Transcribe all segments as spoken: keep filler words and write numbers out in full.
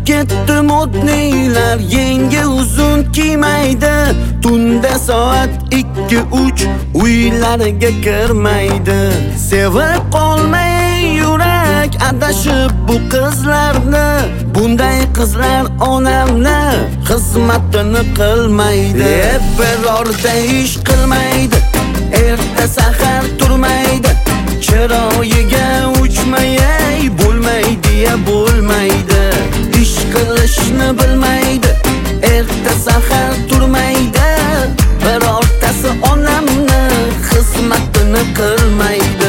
ketdi modniylar, yengi uzun kiymaydi. Tunda soat ikki uch uylariga kirmaydi. Sevib qolmay yurak adashib bu qizlarni. Bunday qizlar onamni xizmatini qilmaydi. Birorta ish qilmaydi, erta sahar turmaydi. Chiroyiga uchmayay bo'lmaydi ya bo'lmaydi. Ish qilishni bilmaydi, erta sahar turmaydi. Birortasi onamni xizmatini qilmaydi.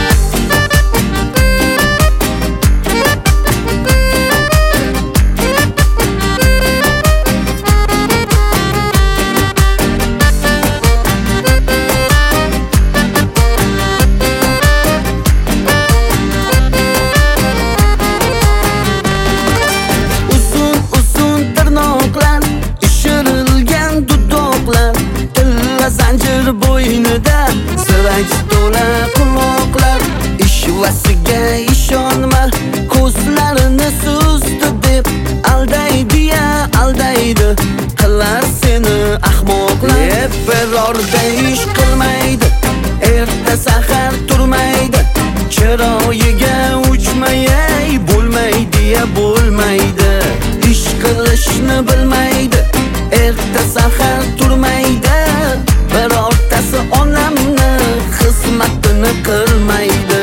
Zanjir bo'ynida siraj to'la quloqlar. Ishvasiga ishonma, ko'zlarini suzdi deb aldaydi ya aldaydi. Qilar seni ahmoqlar. Birorta ish qilmaydi, erta sahar turmaydi. Chiroyiga uchmayay bo'lmaydi ya bo'lmaydi. Ish qilishni bilmaydi, erta sahar turmaydi. Birortasi onamni xizmatini qilmaydi.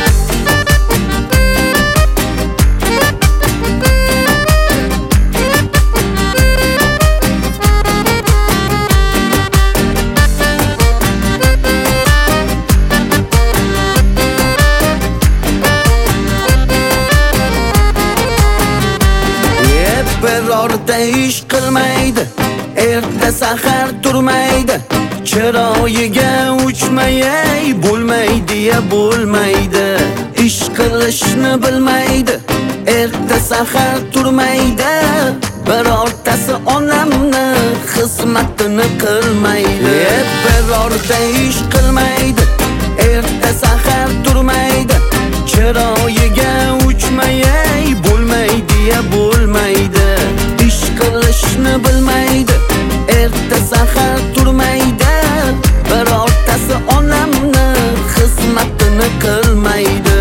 Birorta ish qilmaydi, erta sahar turmaydi. Chiroyiga uchmayay bo'lmaydi ya bo'lmaydi. Ish qilishni bilmaydi, erta sahar turmaydi. Birortasi onamni xizmatini qilmaydi. Birorta ish qilmaydi, erta sahar turmaydi. Chiroyiga uchmayay bo'lmaydi ya bo'lmaydi. Ish qilishni bilmaydi, erta sahar turmaydi. Birortasi onamni xizmatini qilmaydi.